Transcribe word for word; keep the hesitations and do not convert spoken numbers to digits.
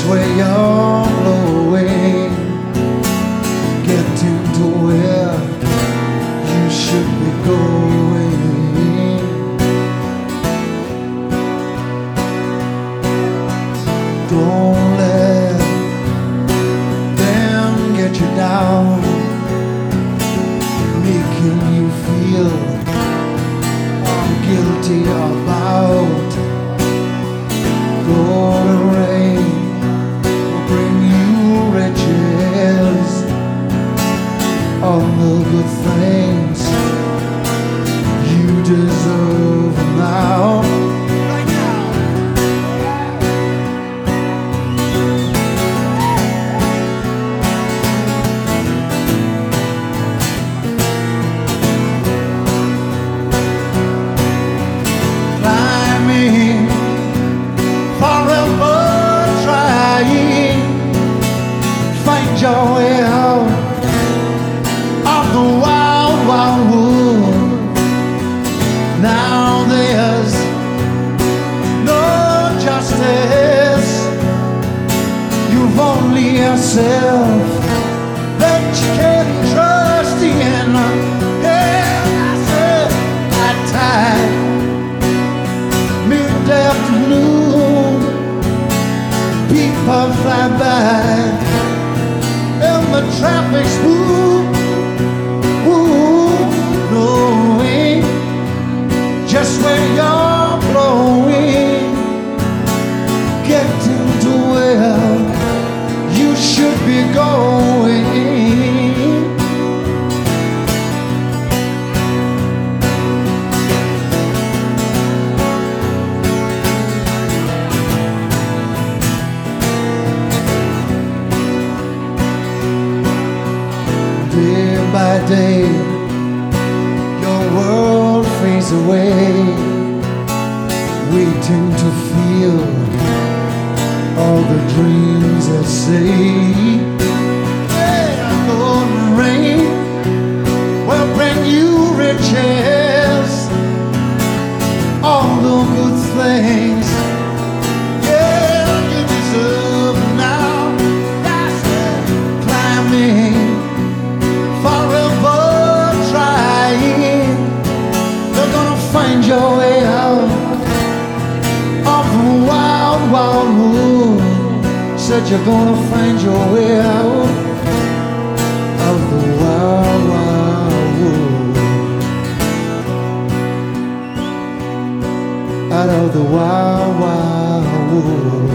where you're blowing, getting to where you should be going. Don't let them get you down, making you feel all guilty about. Golden rain will bring you riches, all the good things you deserve now. Right now. Climbing, forever trying, find your way out of the wild, wild wood. Now there's no justice, you've only yourself that you can trust in. Yeah, I said at time, mid-afternoon, people fly by and the traffic's moving, knowing just where you're blowing, getting to where you should be going. Day by day, your world fades away, waiting to feel all the dreams that say, yeah, golden rain will bring you riches, all the good things, yeah, you deserve now. That's it. Climbing, forever trying, they're gonna find your way out of the wild, wild wood. Said you're gonna find your way out of the wild, wild wood. Out of the wild, wild wood.